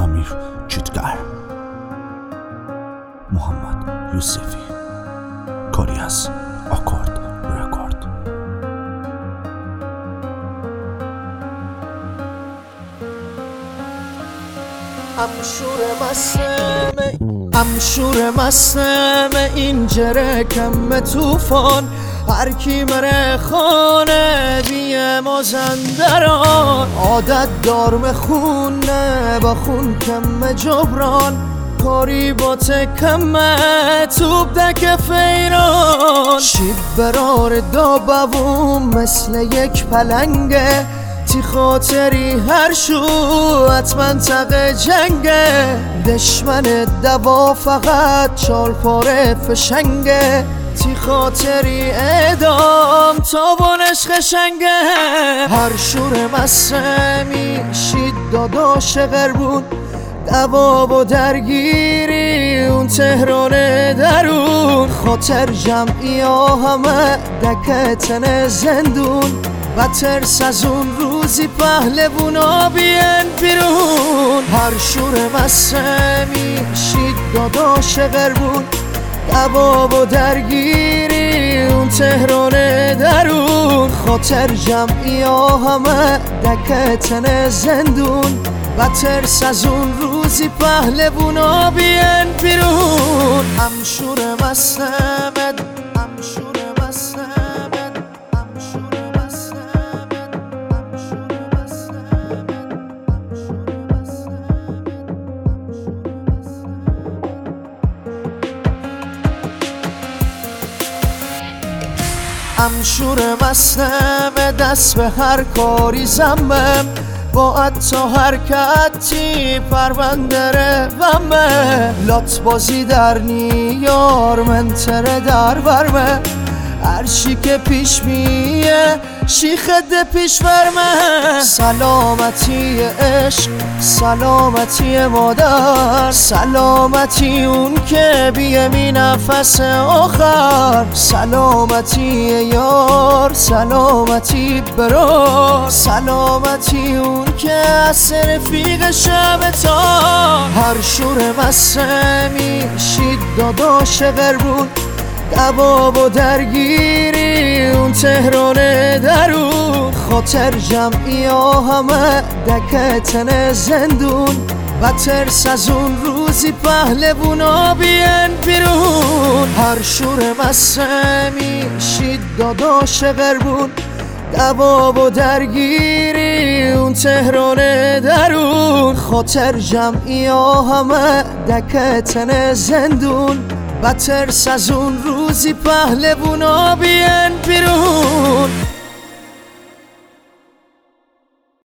امیر جیتگر، محمد یوسفی، کاری از آکورد رکورد. امشور مستم این جرکم توفان، هر کی مره خانه بیه مازندران. عادت دارم خونه با خون کم جبران، کاری با تکمه توب دک فیران. شیب برار دابوم مثل یک پلنگه، تی خاطری هر شو حتما تق جنگه. دشمن دوا فقط چال پاره فشنگه، تی خاطری اعدام تابانش خشنگه. هر شور مسه میشید داداش غربون، دوا و درگیری اون تهران درون. خاطر جمعی ها همه دکتن زندون، و ترس از اون روزی پهلوونا بیان بیرون. هر شور مسه میشید داداش غربون، دوا و درگیری اون تهران درون. خاطر جمعی ها همه دکتن زندون، و ترس از اون روزی پهلوونا بیان بیرون. امشور مسمد، امشور مسمد، امشور مسمد، امشور مسمد، امشور مسمد. دست به هر کاری زمم، با تا حرکتی پروندره ومه. لات بازی در نیار منتره در ورمه، هرچی که پیش میه شیخده پیش ورمه. سلامتی عشق، سلامتی مادر، سلامتی اون که بیه می نفس آخر. سلامتی یار، سلامتی برا، سلامتی اون که از رفیق شب تا. هر شور مسه میشید داداش غربون، دوا و درگیری اون تهران درون. خاطر جمعی ها همه دکتن زندون، و ترس از اون روزی پهلوونا بیان بیرون. هر شور مسه میشید داداش غربون، دوا و درگیری اون تهران درون. خاطر جمعی ها همه دکتن زندون، و ترس از اون روزی پهلوونا بیان بیرون.